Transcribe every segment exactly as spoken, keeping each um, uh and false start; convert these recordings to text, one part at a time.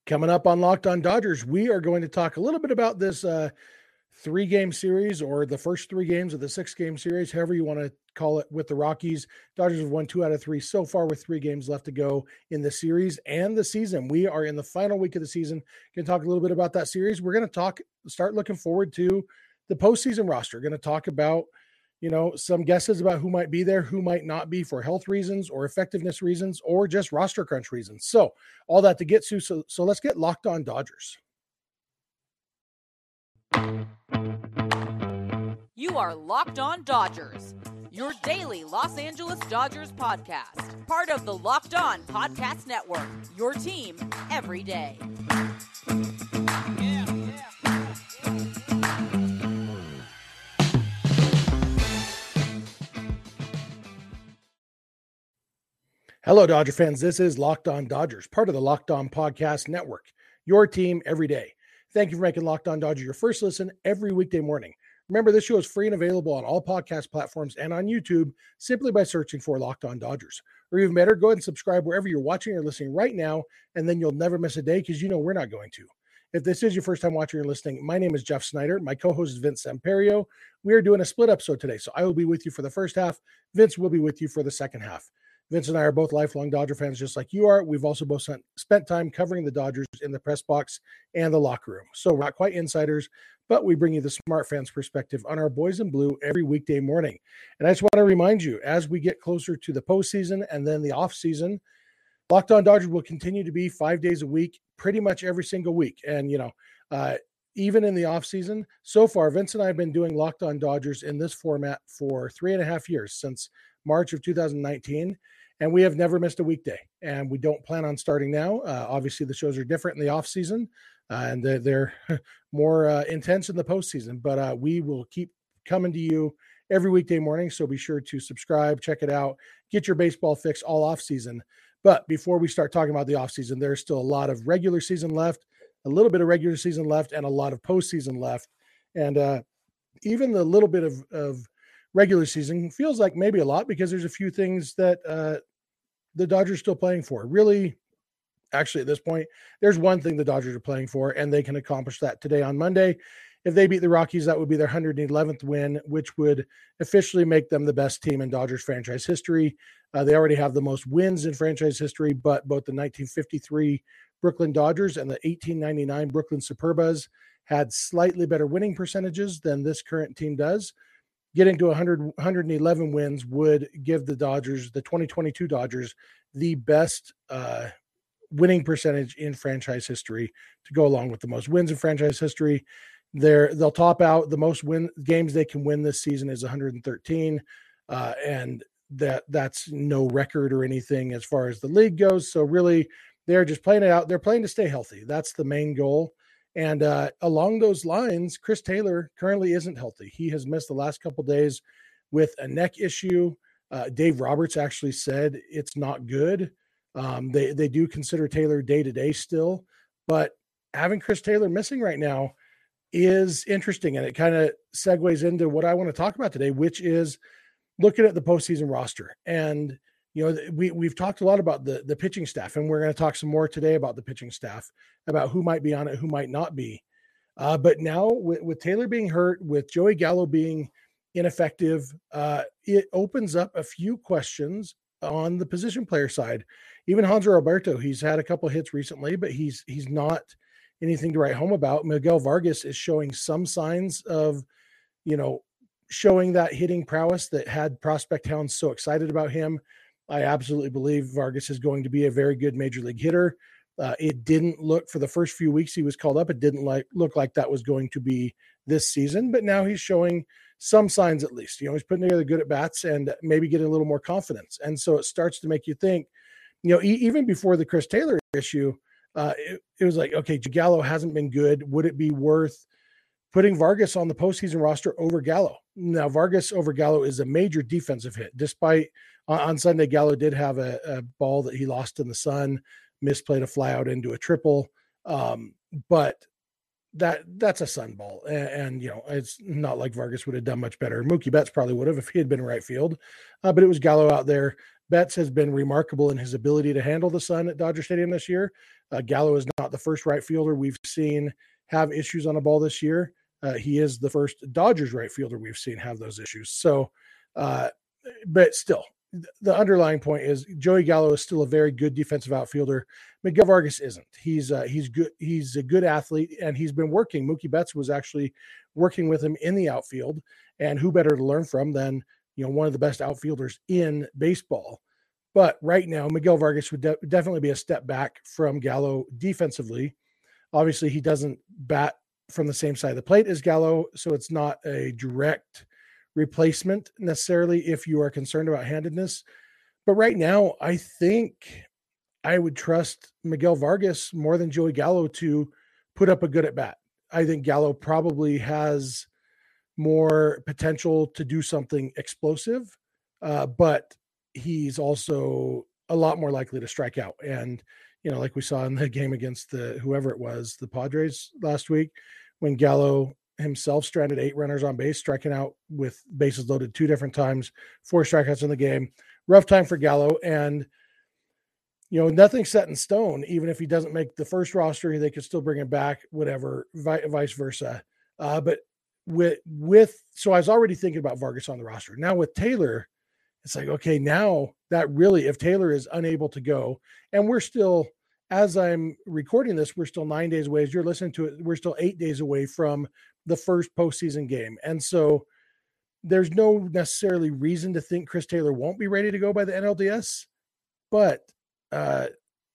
Coming up on Locked On Dodgers, we are going to talk a little bit about this uh, three-game series, or the first three games of the six-game series, however you want to call it, with the Rockies. Dodgers have won two out of three so far with three games left to go in the series and the season. We are in the final week of the season. Going to talk a little bit about that series. We're going to talk, start looking forward to the postseason roster. Going to talk about, you know, some guesses about who might be there, who might not be for health reasons or effectiveness reasons or just roster crunch reasons. So all that to get to. So, so let's get Locked On Dodgers. You are Locked On Dodgers, your daily Los Angeles Dodgers podcast. Part of the Locked On Podcast Network, your team every day. Yeah, yeah. Hello, Dodger fans. This is Locked On Dodgers, part of the Locked On Podcast Network, your team every day. Thank you for making Locked On Dodgers your first listen every weekday morning. Remember, this show is free and available on all podcast platforms and on YouTube simply by searching for Locked On Dodgers. Or even better, go ahead and subscribe wherever you're watching or listening right now, and then you'll never miss a day because you know we're not going to. If this is your first time watching or listening, my name is Jeff Snyder. My co-host is Vince Samperio. We are doing a split episode today, so I will be with you for the first half. Vince will be with you for the second half. Vince and I are both lifelong Dodger fans, just like you are. We've also both spent time covering the Dodgers in the press box and the locker room. So we're not quite insiders, but we bring you the smart fans perspective on our boys in blue every weekday morning. And I just want to remind you, as we get closer to the postseason and then the offseason, Locked On Dodgers will continue to be five days a week, pretty much every single week. And, you know, uh, even in the offseason, so far, Vince and I have been doing Locked On Dodgers in this format for three and a half years, since March of two thousand nineteen. And we have never missed a weekday, and we don't plan on starting now. Uh, obviously, the shows are different in the off season, uh, and they're, they're more uh, intense in the postseason. But uh, we will keep coming to you every weekday morning. So be sure to subscribe, check it out, get your baseball fix all off season. But before we start talking about the off season, there's still a lot of regular season left, a little bit of regular season left, and a lot of postseason left. And uh, even the little bit of, of regular season feels like maybe a lot, because there's a few things that uh, the Dodgers are still playing for. Really, actually, at this point, there's one thing the Dodgers are playing for, and they can accomplish that today on Monday. If they beat the Rockies, that would be their one hundred eleventh win, which would officially make them the best team in Dodgers franchise history. Uh, they already have the most wins in franchise history, but both the nineteen fifty-three Brooklyn Dodgers and the eighteen ninety-nine Brooklyn Superbas had slightly better winning percentages than this current team does. Getting to one hundred, one hundred eleven wins would give the Dodgers, the twenty twenty-two Dodgers, the best uh, winning percentage in franchise history to go along with the most wins in franchise history. They're, they'll top out the most win games they can win this season is one hundred thirteen. Uh, and that that's no record or anything as far as the league goes. So really, they're just playing it out. They're playing to stay healthy. That's the main goal. And uh, along those lines, Chris Taylor currently isn't healthy. He has missed the last couple of days with a neck issue. Uh, Dave Roberts actually said it's not good. Um, they, they do consider Taylor day-to-day still, but having Chris Taylor missing right now is interesting. And it kind of segues into what I want to talk about today, which is looking at the postseason roster. And you know, we, we've talked a lot about the, the pitching staff, and we're going to talk some more today about the pitching staff, about who might be on it, who might not be. Uh, but now with, with Taylor being hurt, with Joey Gallo being ineffective, uh, it opens up a few questions on the position player side. Even Hanser Alberto, he's had a couple of hits recently, but he's he's not anything to write home about. Miguel Vargas is showing some signs of, you know, showing that hitting prowess that had prospect hounds so excited about him. I absolutely believe Vargas is going to be a very good major league hitter. Uh, it didn't look, for the first few weeks he was called up, it didn't like look like that was going to be this season, but now he's showing some signs at least. You know, he's putting together good at bats and maybe getting a little more confidence. And so it starts to make you think, you know, e- even before the Chris Taylor issue, uh, it, it was like, okay, Gallo hasn't been good. Would it be worth putting Vargas on the postseason roster over Gallo? Now, Vargas over Gallo is a major defensive hit. Despite on, on Sunday, Gallo did have a, a ball that he lost in the sun, misplayed a fly out into a triple. Um, but that that's a sun ball. And, and, you know, it's not like Vargas would have done much better. Mookie Betts probably would have if he had been in right field. Uh, but it was Gallo out there Betts has been remarkable in his ability to handle the sun at Dodger Stadium this year. Uh, Gallo is not the first right fielder we've seen have issues on a ball this year. Uh, he is the first Dodgers right fielder we've seen have those issues. So, uh, but still, the underlying point is Joey Gallo is still a very good defensive outfielder. Miguel Vargas isn't. He's uh, he's good. He's a good athlete, and he's been working. Mookie Betts was actually working with him in the outfield, and who better to learn from than, you know, one of the best outfielders in baseball. But right now, Miguel Vargas would de- definitely be a step back from Gallo defensively. Obviously, he doesn't bat from the same side of the plate as Gallo, so it's not a direct replacement necessarily if you are concerned about handedness. But right now, I think I would trust Miguel Vargas more than Joey Gallo to put up a good at bat. I think Gallo probably has more potential to do something explosive, uh, but he's also a lot more likely to strike out. And, you know, like we saw in the game against the whoever it was, the Padres last week, when Gallo himself stranded eight runners on base, striking out with bases loaded two different times, four strikeouts in the game. Rough time for Gallo. And, you know, nothing's set in stone. Even if he doesn't make the first roster, they could still bring him back, whatever, vice versa. Uh, but with, with, so I was already thinking about Vargas on the roster. Now with Taylor, it's like, okay, now that really, if Taylor is unable to go, and we're still, as I'm recording this, we're still nine days away. As you're listening to it, we're still eight days away from the first postseason game. And so there's no necessarily reason to think Chris Taylor won't be ready to go by the N L D S, but uh,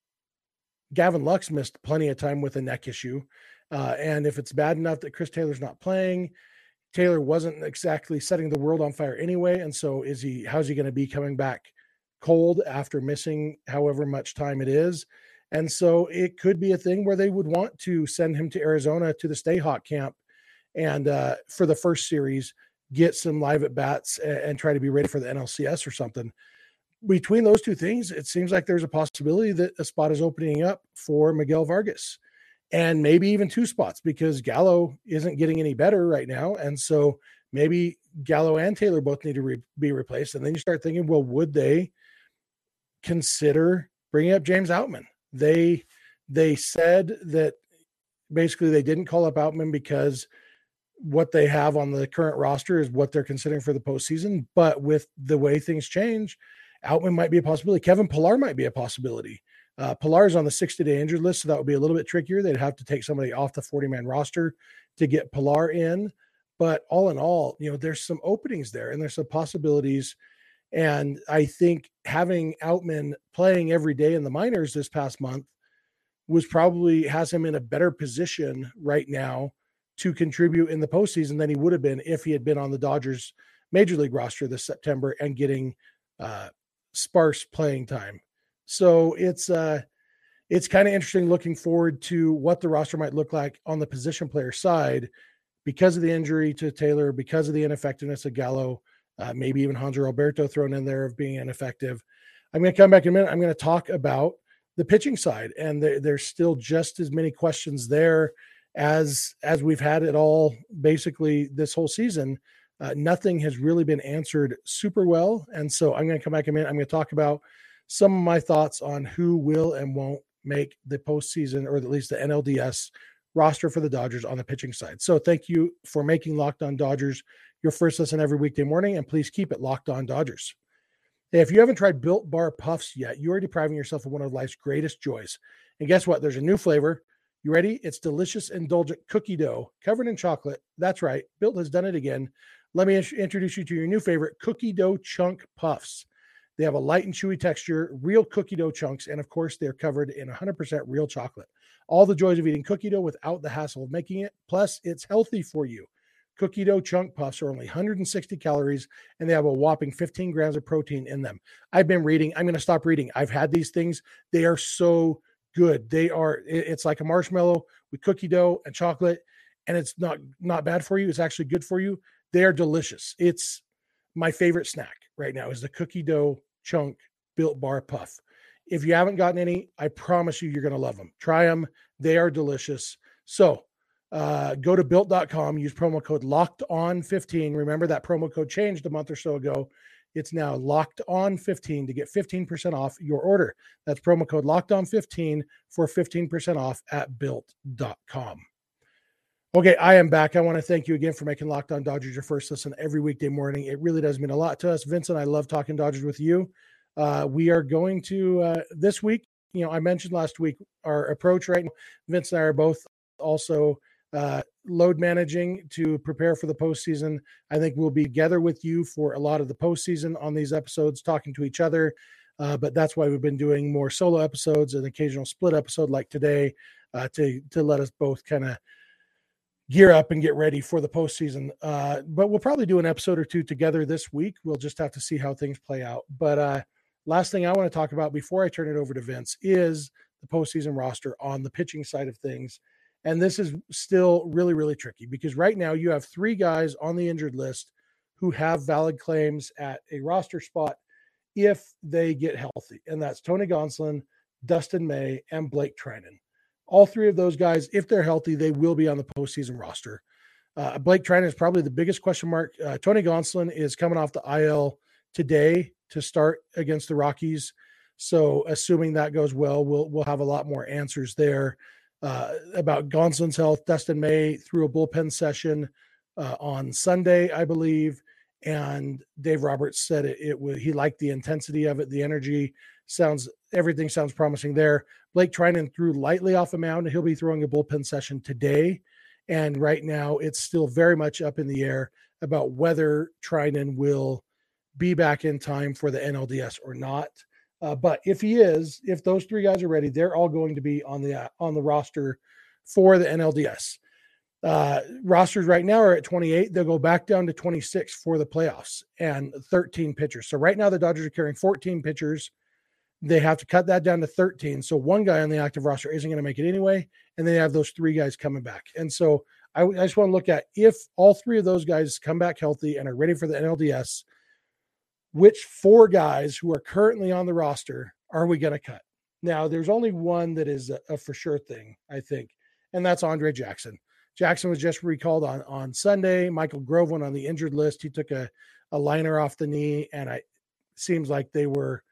Gavin Lux missed plenty of time with a neck issue. Uh, and if it's bad enough that Chris Taylor's not playing, Taylor wasn't exactly setting the world on fire anyway. And so is he, how's he going to be coming back cold after missing however much time it is? And so it could be a thing where they would want to send him to Arizona to the Stay Hot camp and uh, for the first series, get some live at bats and, and try to be ready for the N L C S or something. Between those two things, it seems like there's a possibility that a spot is opening up for Miguel Vargas, and maybe even two spots, because Gallo isn't getting any better right now. And so maybe Gallo and Taylor both need to re- be replaced. And then you start thinking, well, would they consider bringing up James Outman? They, they said that basically they didn't call up Outman because what they have on the current roster is what they're considering for the postseason. But with the way things change, Outman might be a possibility. Kevin Pillar might be a possibility. Uh, Pillar is on the sixty-day injured list, so that would be a little bit trickier. They'd have to take somebody off the forty-man roster to get Pillar in. But all in all, you know, there's some openings there and there's some possibilities. And I think having Outman playing every day in the minors this past month was probably has him in a better position right now to contribute in the postseason than he would have been if he had been on the Dodgers major league roster this September and getting uh, sparse playing time. So it's uh, it's kind of interesting looking forward to what the roster might look like on the position player side because of the injury to Taylor, because of the ineffectiveness of Gallo, uh, maybe even Hanser Alberto thrown in there of being ineffective. I'm going to come back in a minute. I'm going to talk about the pitching side, and there, there's still just as many questions there as as we've had it all basically this whole season. Uh, nothing has really been answered super well. And so I'm going to come back in a minute. I'm going to talk about some of my thoughts on who will and won't make the postseason, or at least the N L D S roster for the Dodgers on the pitching side. So thank you for making Locked On Dodgers your first listen every weekday morning, and please keep it Locked On Dodgers. Hey, if you haven't tried Built Bar Puffs yet, you are depriving yourself of one of life's greatest joys. And guess what? There's a new flavor. You ready? It's delicious, indulgent cookie dough covered in chocolate. That's right. Built has done it again. Let me int- introduce you to your new favorite cookie dough chunk puffs. They have a light and chewy texture, real cookie dough chunks, and of course, they're covered in one hundred percent real chocolate. All the joys of eating cookie dough without the hassle of making it. Plus, it's healthy for you. Cookie dough chunk puffs are only one hundred sixty calories, and they have a whopping fifteen grams of protein in them. I've been reading. I'm going to stop reading. I've had these things. They are so good. They are, it's like a marshmallow with cookie dough and chocolate, and it's not, not bad for you. It's actually good for you. They are delicious. It's my favorite snack right now is the cookie dough chunk Built Bar Puff. If you haven't gotten any, I promise you, you're going to love them. Try them. They are delicious. So uh, go to built dot com, use promo code locked on fifteen. Remember that promo code changed a month or so ago. It's now locked on fifteen to get fifteen percent off your order. That's promo code locked on fifteen for fifteen percent off at built dot com. Okay, I am back. I want to thank you again for making Locked On Dodgers your first listen every weekday morning. It really does mean a lot to us. Vincent, I love talking Dodgers with you. Uh, we are going to, uh, this week, you know, I mentioned last week our approach right now. Vince and I are both also uh, load managing to prepare for the postseason. I think we'll be together with you for a lot of the postseason on these episodes, talking to each other. Uh, but that's why we've been doing more solo episodes, an occasional split episode like today, uh, to, to let us both kind of gear up and get ready for the postseason. Uh, but we'll probably do an episode or two together this week. We'll just have to see how things play out. But uh, last thing I want to talk about before I turn it over to Vince is the postseason roster on the pitching side of things. And this is still really, really tricky because right now you have three guys on the injured list who have valid claims at a roster spot if they get healthy. And that's Tony Gonsolin, Dustin May, and Blake Treinen. All three of those guys, if they're healthy, they will be on the postseason roster. Uh, Blake Treinen is probably the biggest question mark. Uh, Tony Gonsolin is coming off the I L today to start against the Rockies. So assuming that goes well, we'll we'll have a lot more answers there uh, about Gonsolin's health. Dustin May threw a bullpen session uh, on Sunday, I believe, and Dave Roberts said it, it was, he liked the intensity of it, the energy. Sounds everything sounds promising there. Blake Treinen threw lightly off a mound. He'll be throwing a bullpen session today. And right now it's still very much up in the air about whether Treinen will be back in time for the N L D S or not. Uh, but if he is, if those three guys are ready, they're all going to be on the, uh, on the roster for the N L D S. Uh, rosters right now are at twenty-eight. They'll go back down to twenty-six for the playoffs and thirteen pitchers. So right now the Dodgers are carrying fourteen pitchers. They have to cut that down to thirteen. So one guy on the active roster isn't going to make it anyway. And then they have those three guys coming back. And so I, I just want to look at if all three of those guys come back healthy and are ready for the N L D S, which four guys who are currently on the roster are we going to cut? Now, there's only one that is a, a for sure thing, I think, and that's Andre Jackson. Jackson was just recalled on, on Sunday. Michael Grove went on the injured list. He took a, a liner off the knee, and it seems like they were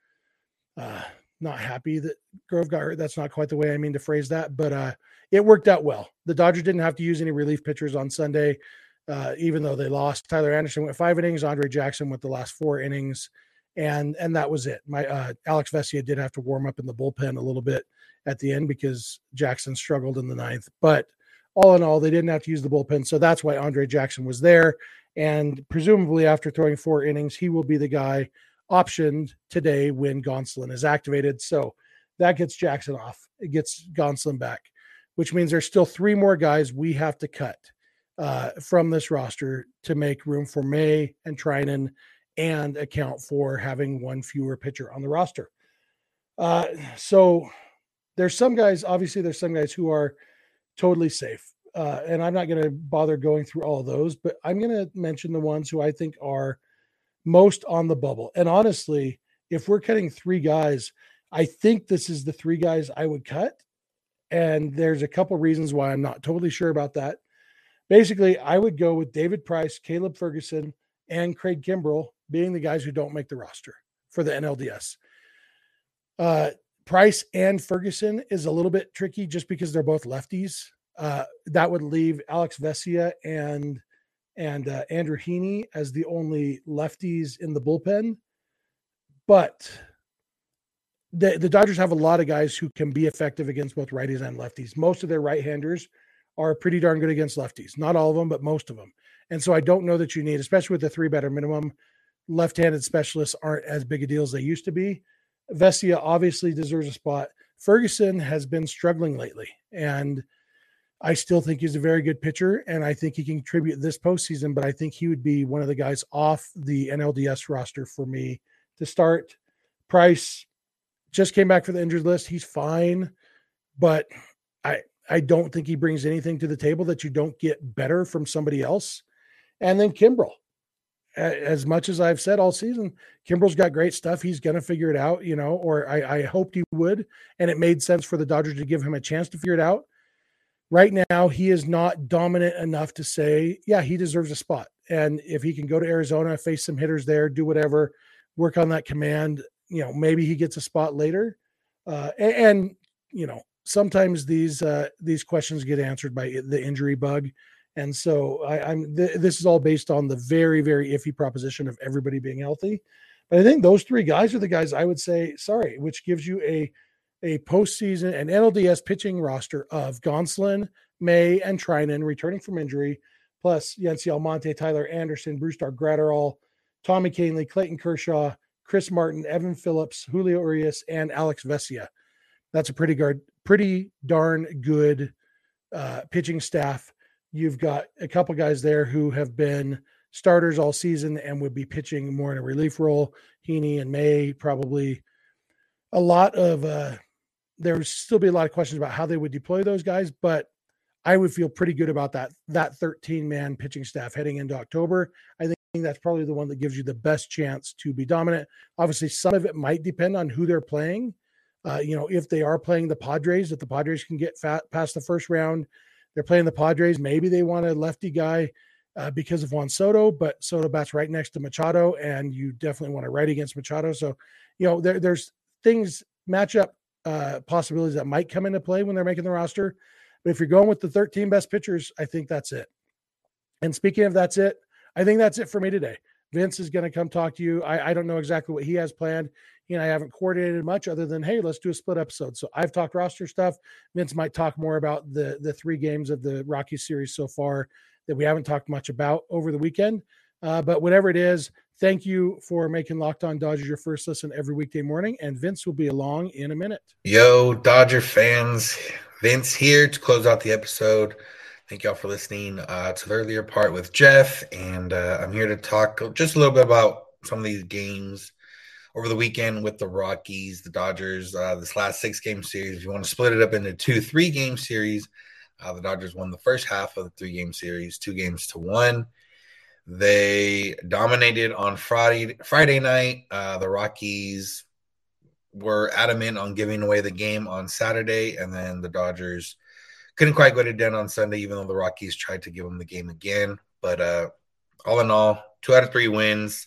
uh, not happy that Grove got hurt. That's not quite the way I mean to phrase that, but uh, it worked out well. The Dodgers didn't have to use any relief pitchers on Sunday, uh, even though they lost. Tyler Anderson went five innings. Andre Jackson went the last four innings, and and that was it. My uh, Alex Vesia did have to warm up in the bullpen a little bit at the end because Jackson struggled in the ninth, but all in all, they didn't have to use the bullpen. So that's why Andre Jackson was there. And presumably after throwing four innings, he will be the guy optioned today when Gonsolin is activated. So that gets Jackson off. It gets Gonsolin back, which means there's still three more guys we have to cut uh, from this roster to make room for May and Treinen and account for having one fewer pitcher on the roster. Uh, so there's some guys, obviously there's some guys who are totally safe. Uh, and I'm not going to bother going through all of those, but I'm going to mention the ones who I think are most on the bubble. And honestly, if we're cutting three guys, I think this is the three guys I would cut. And there's a couple reasons why I'm not totally sure about that. Basically, I would go with David Price, Caleb Ferguson, and Craig Kimbrell being the guys who don't make the roster for the N L D S. Uh, Price and Ferguson is a little bit tricky just because they're both lefties. Uh, that would leave Alex Vesia and and uh, Andrew Heaney as the only lefties in the bullpen. But the, the Dodgers have a lot of guys who can be effective against both righties and lefties. Most of their right-handers are pretty darn good against lefties. Not all of them, but most of them. And so I don't know that you need, especially with the three better minimum, left-handed specialists aren't as big a deal as they used to be. Vesia obviously deserves a spot. Ferguson has been struggling lately, and I still think he's a very good pitcher, and I think he can contribute this postseason, but I think he would be one of the guys off the N L D S roster for me to start. Price just came back for the injured list. He's fine, but I I don't think he brings anything to the table that you don't get better from somebody else. And then Kimbrell. As much as I've said all season, Kimbrell's got great stuff. He's going to figure it out, you know, or I, I hoped he would. And it made sense for the Dodgers to give him a chance to figure it out. Right now, he is not dominant enough to say, yeah, he deserves a spot. And if he can go to Arizona, face some hitters there, do whatever, work on that command. You know, maybe he gets a spot later. Uh, and, and, you know, sometimes these uh, these questions get answered by the injury bug. And so I, I'm th- this is all based on the very, very iffy proposition of everybody being healthy. But I think those three guys are the guys I would say, sorry, which gives you a a postseason and N L D S pitching roster of Gonsolin, May, and Treinen returning from injury, plus Yency Almonte, Tyler Anderson, Brusdar Graterol, Tommy Kahnle, Clayton Kershaw, Chris Martin, Evan Phillips, Julio Urias, and Alex Vesia. That's a pretty guard, pretty darn good uh, pitching staff. You've got a couple guys there who have been starters all season and would be pitching more in a relief role. Heaney and May, probably a lot of, uh, there would still be a lot of questions about how they would deploy those guys, but I would feel pretty good about that, that thirteen man pitching staff heading into October. I think that's probably the one that gives you the best chance to be dominant. Obviously, some of it might depend on who they're playing. Uh, you know, if they are playing the Padres, if the Padres can get fat past the first round, they're playing the Padres. Maybe they want a lefty guy uh, because of Juan Soto, but Soto bats right next to Machado, and you definitely want to right against Machado. So, you know, there, there's things, matchup uh, possibilities that might come into play when they're making the roster. But if you're going with the thirteen best pitchers, I think that's it. And speaking of that's it, I think that's it for me today. Vince is going to come talk to you. I, I don't know exactly what he has planned. He and I haven't coordinated much other than, hey, let's do a split episode. So I've talked roster stuff. Vince might talk more about the, the three games of the Rockies series so far that we haven't talked much about over the weekend. Uh, but whatever it is, thank you for making Locked On Dodgers your first listen every weekday morning. And Vince will be along in a minute. Yo, Dodger fans, Vince here to close out the episode. Thank y'all for listening uh, to the earlier part with Jeff. And uh, I'm here to talk just a little bit about some of these games over the weekend with the Rockies, the Dodgers, uh, this last six-game series. If you want to split it up into two three-game series, uh, the Dodgers won the first half of the three-game series, two games to one. They dominated on Friday Friday night. Uh, the Rockies were adamant on giving away the game on Saturday, and then the Dodgers couldn't quite get it done on Sunday, even though the Rockies tried to give them the game again. But uh, all in all, two out of three wins.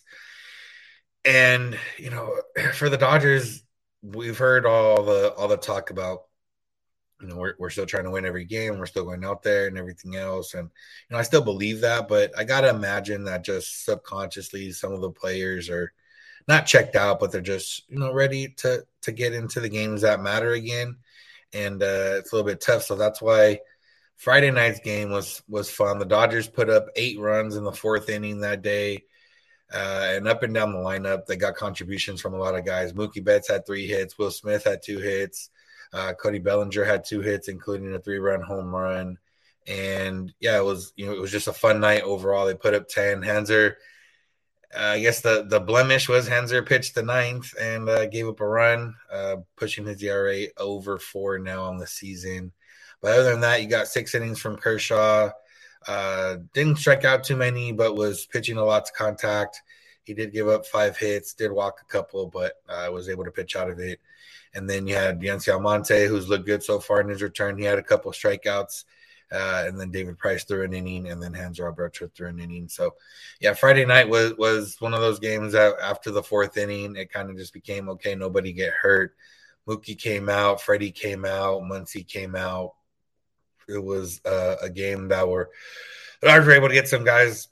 And, you know, for the Dodgers, we've heard all the all the talk about, you know, we're, we're still trying to win every game. We're still going out there and everything else. And, you know, I still believe that. But I got to imagine that just subconsciously some of the players are not checked out, but they're just, you know, ready to to get into the games that matter again. And uh, it's a little bit tough. So that's why Friday night's game was was fun. The Dodgers put up eight runs in the fourth inning that day. Uh, and up and down the lineup, they got contributions from a lot of guys. Mookie Betts had three hits. Will Smith had two hits. Uh, Cody Bellinger had two hits, including a three-run home run. And, yeah, it was you know it was just a fun night overall. They put up ten. Hanser, uh, I guess the, the blemish was Hanser pitched the ninth and uh, gave up a run, uh, pushing his E R A over four now on the season. But other than that, you got six innings from Kershaw. Uh, didn't strike out too many, but was pitching a lot to contact. He did give up five hits, did walk a couple, but uh, was able to pitch out of it. And then you had Yency Almonte, who's looked good so far in his return. He had a couple of strikeouts, uh, and then David Price threw an inning, and then Hanser Alberto threw an inning. So, yeah, Friday night was was one of those games that after the fourth inning, it kind of just became, okay, nobody get hurt. Mookie came out, Freddie came out, Muncy came out. It was uh, a game that were the Dodgers were able to get some guys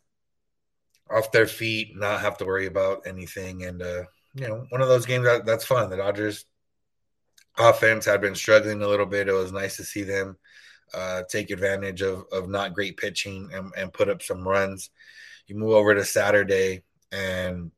off their feet, not have to worry about anything. And, uh, you know, one of those games that, that's fun. The Dodgers offense had been struggling a little bit. It was nice to see them uh, take advantage of, of not great pitching and, and put up some runs. You move over to Saturday, and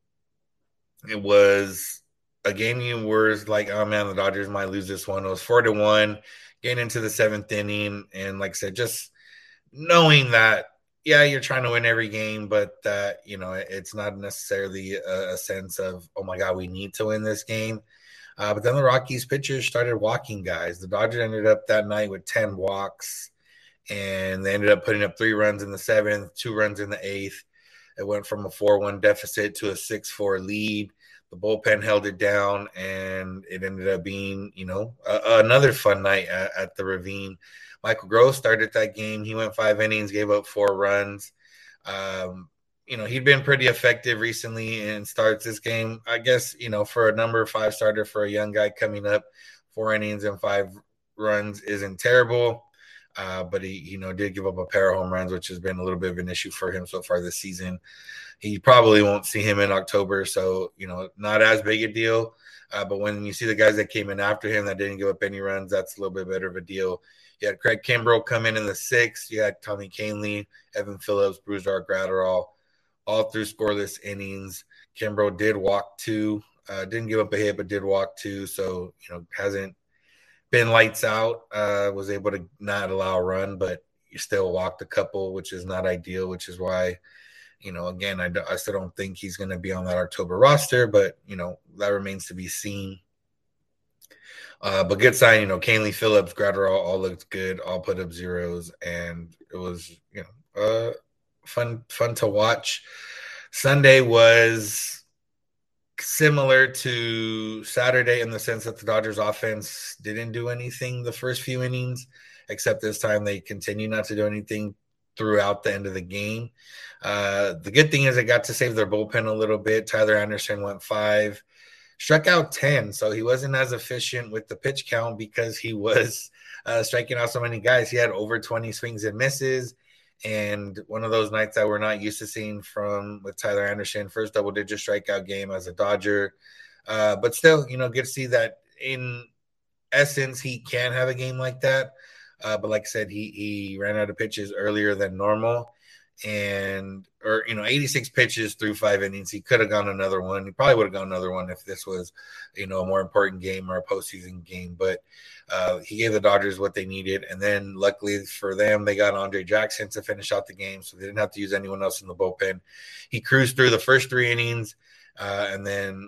it was a game you were like, oh, man, the Dodgers might lose this one. It was four to one. Getting into the seventh inning, and like I said, just knowing that, yeah, you're trying to win every game, but that, you know, it's not necessarily a, a sense of, oh my God, we need to win this game. Uh, but then the Rockies pitchers started walking guys. The Dodgers ended up that night with ten walks, and they ended up putting up three runs in the seventh, two runs in the eighth. It went from a four one deficit to a six four lead. The bullpen held it down, and it ended up being, you know, a, another fun night at, at the Ravine. Michael Gross started that game. He went five innings, gave up four runs. Um, you know, he'd been pretty effective recently and starts this game. I guess, you know, for a number five starter for a young guy coming up, four innings and five runs isn't terrible. Uh, but he, you know, did give up a pair of home runs, which has been a little bit of an issue for him so far this season. He probably won't see him in October, so, you know, not as big a deal. Uh, but when you see the guys that came in after him that didn't give up any runs, that's a little bit better of a deal. You had Craig Kimbrell come in in the sixth. You had Tommy Kahnle, Evan Phillips, Brusdar Graterol, all through scoreless innings. Kimbrell did walk two, uh, didn't give up a hit, but did walk two. So, you know, hasn't been lights out, uh, was able to not allow a run, but you still walked a couple, which is not ideal, which is why, you know, again, I, I still don't think he's going to be on that October roster, but, you know, that remains to be seen. Uh, but good sign, you know, Kahnle, Phillips, Graterol all looked good, all put up zeros, and it was, you know, uh, fun fun to watch. Sunday was similar to Saturday in the sense that the Dodgers offense didn't do anything the first few innings, except this time they continue not to do anything throughout the end of the game. Uh, the good thing is they got to save their bullpen a little bit. Tyler Anderson went five, struck out ten, so he wasn't as efficient with the pitch count because he was uh, striking out so many guys. He had over twenty swings and misses, and one of those nights that we're not used to seeing from with Tyler Anderson, first double-digit strikeout game as a Dodger. Uh, but still, you know, good to see that in essence he can have a game like that. Uh, but like I said, he he ran out of pitches earlier than normal. And, or, you know, eighty-six pitches through five innings. He could have gone another one. He probably would have gone another one if this was, you know, a more important game or a postseason game. But uh, he gave the Dodgers what they needed. And then luckily for them, they got Andre Jackson to finish out the game. So they didn't have to use anyone else in the bullpen. He cruised through the first three innings. Uh, and then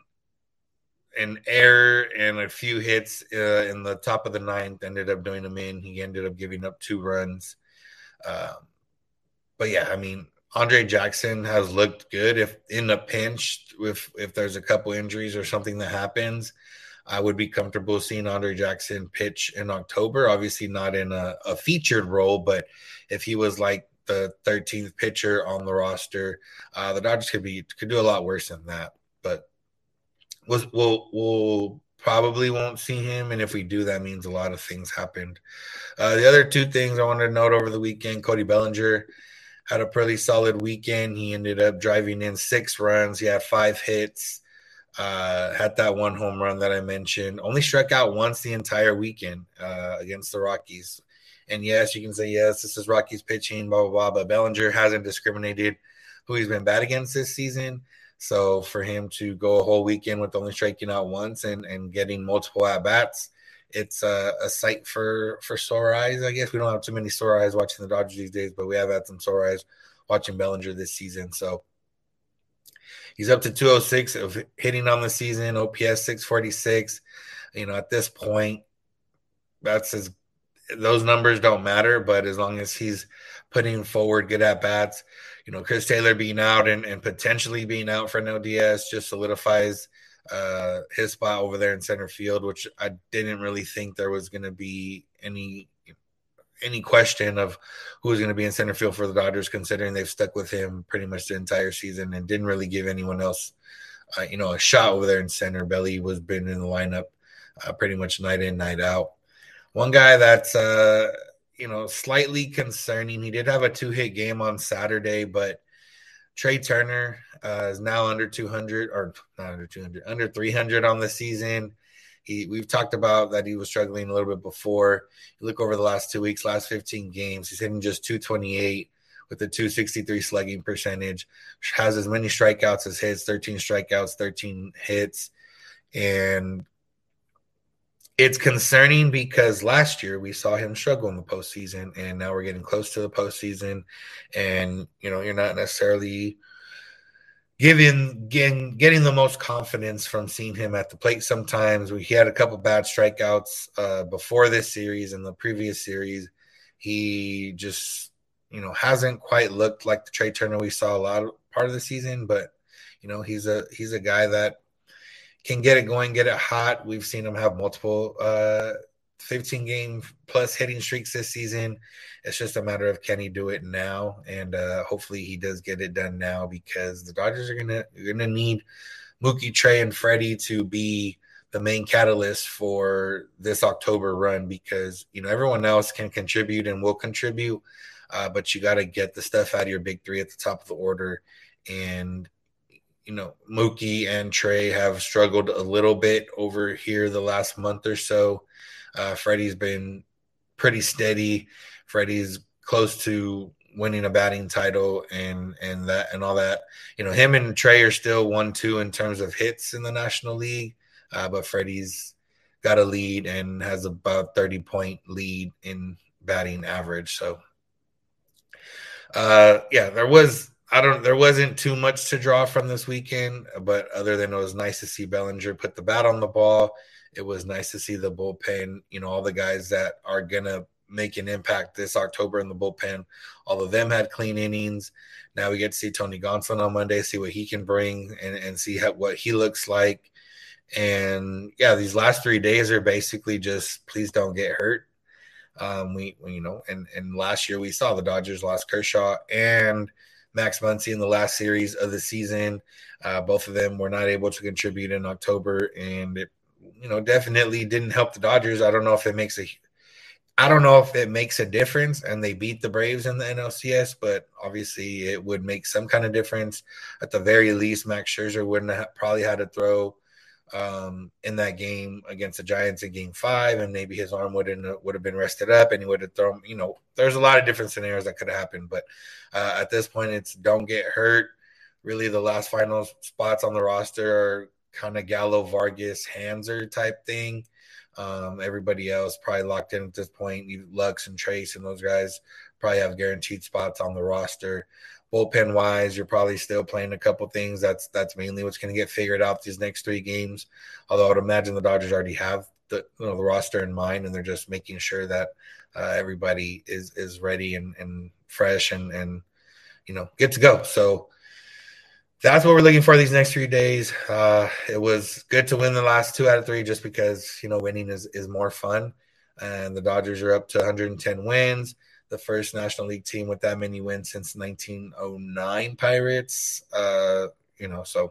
an error and a few hits uh, in the top of the ninth ended up doing him in. He ended up giving up two runs. Um, But yeah, I mean, Andre Jackson has looked good. If in a pinch, if if there's a couple injuries or something that happens, I would be comfortable seeing Andre Jackson pitch in October. Obviously, not in a, a featured role, but if he was like the thirteenth pitcher on the roster, uh, the Dodgers could be could do a lot worse than that. But we'll we'll, we'll probably won't see him, and if we do, that means a lot of things happened. Uh, the other two things I wanted to note over the weekend: Cody Bellinger had a pretty solid weekend. He ended up driving in six runs. He had five hits, uh, had that one home run that I mentioned. Only struck out once the entire weekend uh, against the Rockies. And yes, you can say, yes, this is Rockies pitching, blah, blah, blah. But Bellinger hasn't discriminated who he's been bad against this season. So for him to go a whole weekend with only striking out once and, and getting multiple at-bats, it's a, a sight for, for sore eyes, I guess. We don't have too many sore eyes watching the Dodgers these days, but we have had some sore eyes watching Bellinger this season. So he's up to two oh six of hitting on the season, O P S six forty-six. You know, at this point, that's his, those numbers don't matter, but as long as he's putting forward good at-bats, you know, Chris Taylor being out and, and potentially being out for no D S just solidifies uh his spot over there in center field, which I didn't really think there was going to be any any question of who was going to be in center field for the Dodgers, considering they've stuck with him pretty much the entire season and didn't really give anyone else uh, you know a shot over there in center. Belly was been in the lineup uh, pretty much night in, night out. One guy that's uh you know slightly concerning, he did have a two-hit game on Saturday, but Trey Turner uh, is now under two hundred, or not under two hundred, under three hundred on the season. He, we've talked about that he was struggling a little bit before. You look over the last two weeks, last fifteen games, he's hitting just two twenty-eight with a two sixty-three slugging percentage. Has as many strikeouts as hits, thirteen strikeouts, thirteen hits. And it's concerning because last year we saw him struggle in the postseason, and now we're getting close to the postseason. And, you know, you're not necessarily giving, getting, getting the most confidence from seeing him at the plate sometimes. He had a couple bad strikeouts uh, before this series and the previous series. He just, you know, hasn't quite looked like the Trey Turner we saw a lot of part of the season, but, you know, he's a, he's a guy that can get it going, get it hot. We've seen him have multiple uh, fifteen game plus hitting streaks this season. It's just a matter of can he do it now, and uh, hopefully he does get it done now, because the Dodgers are gonna gonna need Mookie, Trey, and Freddie to be the main catalyst for this October run, because you know everyone else can contribute and will contribute, uh, but you got to get the stuff out of your big three at the top of the order. And you know, Mookie and Trey have struggled a little bit over here the last month or so. Uh, Freddie's been pretty steady. Freddie's close to winning a batting title and and that and all that. You know, him and Trey are still one two in terms of hits in the National League, uh, but Freddie's got a lead and has about thirty point lead in batting average. So, uh, yeah, there was. I don't. There wasn't too much to draw from this weekend, but other than it was nice to see Bellinger put the bat on the ball. It was nice to see the bullpen. You know, all the guys that are gonna make an impact this October in the bullpen. All of them had clean innings. Now we get to see Tony Gonsolin on Monday, see what he can bring, and, and see how, what he looks like. And yeah, these last three days are basically just please don't get hurt. Um, we, we you know, and and last year we saw the Dodgers lost Kershaw and Max Muncy in the last series of the season. Uh, both of them were not able to contribute in October, and it, you know, definitely didn't help the Dodgers. I don't know if it makes a, I don't know if it makes a difference, and they beat the Braves in the N L C S, but obviously it would make some kind of difference. At the very least, Max Scherzer wouldn't have probably had to throw um, in that game against the Giants in Game Five, and maybe his arm wouldn't would have been rested up, and he would have thrown. You know, there's a lot of different scenarios that could have happened, but uh, at this point, it's don't get hurt. Really, the last final spots on the roster are kind of Gallo, Vargas, Hanser type thing. Um, everybody else probably locked in at this point. Lux and Trace and those guys probably have guaranteed spots on the roster. Bullpen wise, you're probably still playing a couple things. That's that's mainly what's going to get figured out these next three games. Although I would imagine the Dodgers already have the you know the roster in mind, and they're just making sure that uh, everybody is is ready and, and fresh and and you know good to go. So that's what we're looking for these next three days. Uh, it was good to win the last two out of three, just because you know winning is is more fun, and the Dodgers are up to one hundred ten wins. The first National League team with that many wins since nineteen oh nine Pirates. Uh, you know, so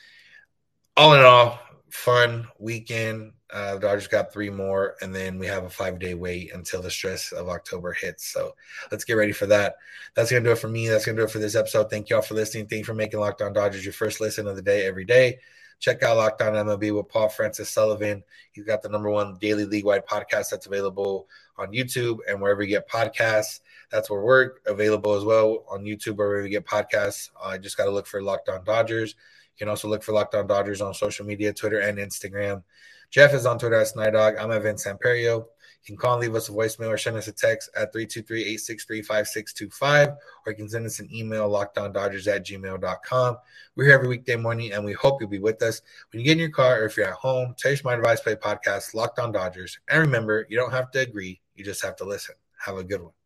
all in all, fun weekend. Uh, the Dodgers got three more, and then we have a five-day wait until the stress of October hits. So let's get ready for that. That's going to do it for me. That's going to do it for this episode. Thank you all for listening. Thank you for making Locked On Dodgers your first listen of the day every day. Check out Locked On M L B with Paul Francis Sullivan. He's got the number one daily league-wide podcast that's available on YouTube and wherever you get podcasts. That's where we're available as well, on YouTube or wherever you get podcasts. I uh, just got to look for Locked On Dodgers. You can also look for Locked On Dodgers on social media, Twitter and Instagram. Jeff is on Twitter at Snydog. I'm at Vince Samperio. You can call and leave us a voicemail or send us a text at three two three, eight six three, five six two five, or you can send us an email, lockedondodgers at gmail dot com. We're here every weekday morning, and we hope you'll be with us. When you get in your car or if you're at home, taste my advice, play podcast, Locked On Dodgers. And remember, you don't have to agree. You just have to listen. Have a good one.